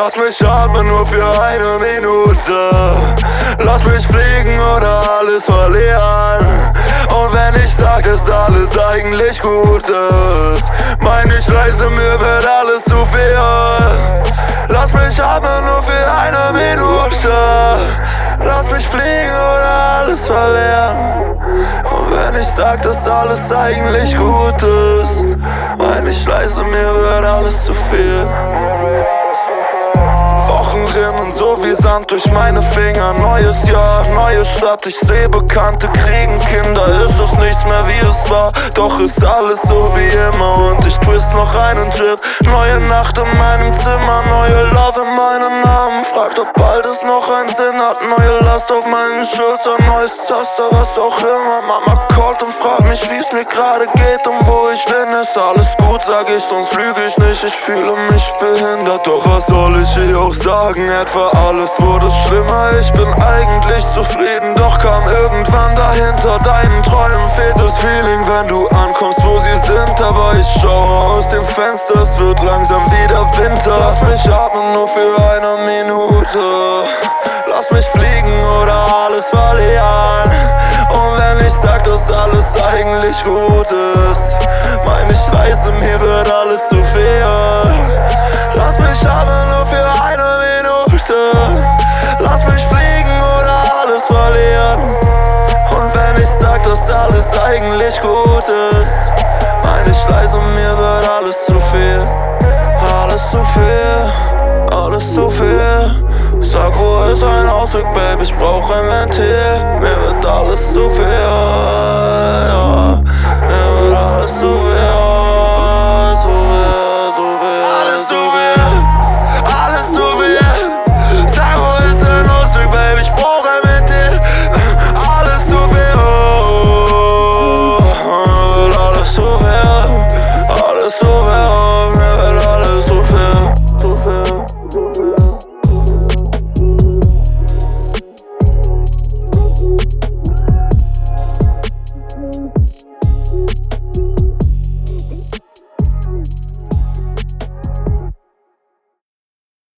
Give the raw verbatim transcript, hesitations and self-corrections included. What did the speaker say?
Lass mich atmen nur für eine Minute. Lass mich fliegen oder alles verlieren. Und wenn ich sag, dass alles eigentlich gut ist, mein ich leise, mir wird alles zu viel. Lass mich atmen nur für eine Minute. Lass mich fliegen oder alles verlieren. Und wenn ich sag, dass alles eigentlich gut ist, mein ich leise, mir wird alles zu viel. Wochen rinnen so wie Sand durch meine Finger. Neues Jahr, neue Stadt, ich seh Bekannte kriegen Kinder. Ist es nichts mehr wie es war, doch ist alles so wie immer. Und ich twist noch einen Chip, neue Nacht in meinem Zimmer, neue Love in meinen Namen. Fragt, ob beides noch einen Sinn hat, neue Last auf meinen Schultern, neues Zaster, was auch immer. Mama callt und fragt mich, wie's mir gerade geht und wo ich bin. Ist alles gut, sag ich, sonst lüge ich nicht, ich fühle mich behindert. Doch was soll ich hier auch sagen, etwa alles wurde schlimmer. Ich bin eigentlich zufrieden, doch kam irgendwann dahinter. Deinen Träumen fehlt das Feeling, wenn du ankommst, wo sie sind. Aber ich schaue aus dem Fenster, es wird langsam wieder Winter. Lass mich atmen nur für eine Minute. Lass mich fliegen oder alles verlieren. Und wenn ich sag, dass alles eigentlich gut ist, mein ich leise, mir wird alles zu viel. Lass mich atmen nur für eine Minute. Lass mich fliegen oder alles verlieren. Und wenn ich sag, dass alles eigentlich gut ist, mein ich leise, mir wird alles zu viel. Alles zu viel, alles zu viel. Sag, wo ist ein Ausweg, Baby, ich brauch ein Ventil.